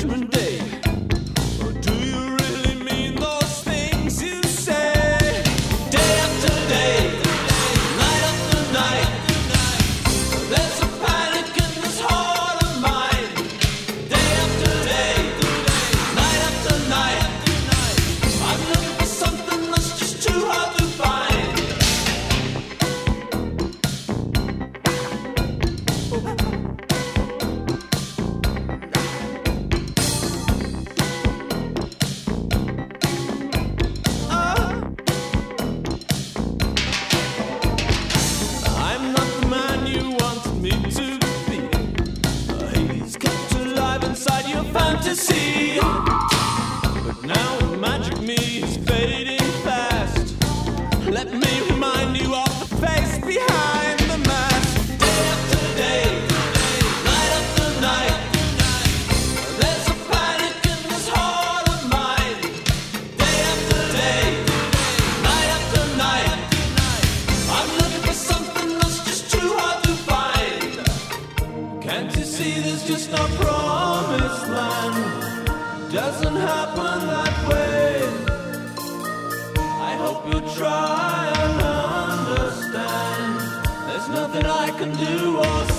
Judgment Day. Or do you really mean those things you say? Day after day, night after night, there's a panic in this heart of mine. Day after day, night after night, I'm looking for something that's just too hard to find. I'm not the man you wanted me to be. He's kept alive inside your fantasy. But now the magic me is fading fast. Let me remind you of the face behind the mask. Day after day, night after night, there's a panic in this heart of mine. Day after day, night after night, I'm looking for something that's just too hard to find. Can't you see there's just no promised land? Doesn't happen that way. I hope you try and understand. There's nothing I can do or